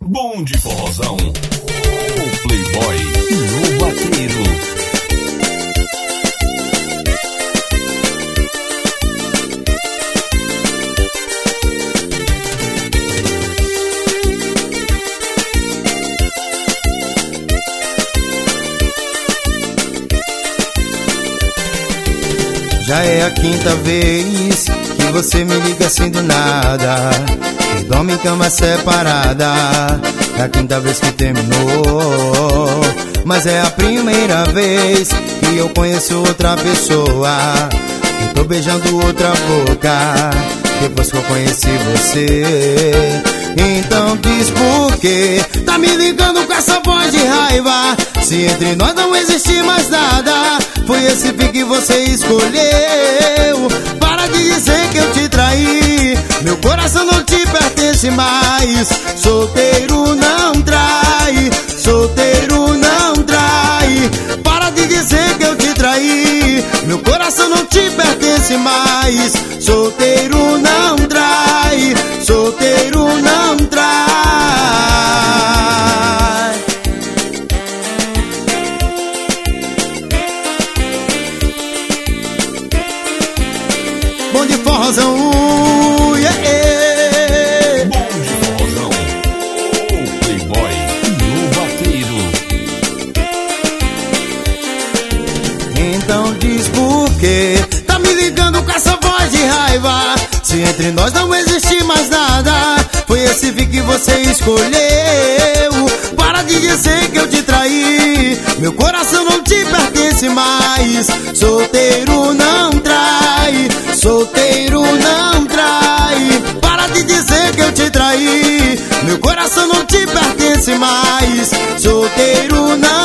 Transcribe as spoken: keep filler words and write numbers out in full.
Bom de forrozão, o playboy e o vaqueiro. Já é a quinta vez que você me liga assim do nada e dorme em cama separada. É a quinta vez que terminou, mas é a primeira vez que eu conheço outra pessoa e tô beijando outra boca depois que eu conheci você. Então diz por quê tá me ligando com essa voz de raiva, se entre nós não existe mais nada. Foi esse fim que você escolheu. Para de dizer que eu te traí, meu coração não te pertence mais. Solteiro não trai, solteiro não trai. Para de dizer que eu te traí, meu coração não te pertence mais. Solteiro não trai, solteiro não trai. Bom de forrozão, uh, yeah, yeah. Bom de forrozão, o playboy e o vaqueiro. Então diz por quê tá me ligando com essa voz de raiva, se entre nós não existe mais nada. Foi esse fim que você escolheu. Para de dizer que eu te traí, meu coração não te pertence mais. Solteiro não trai, solteiro não trai. Para de dizer que eu te traí, meu coração não te pertence mais. Solteiro não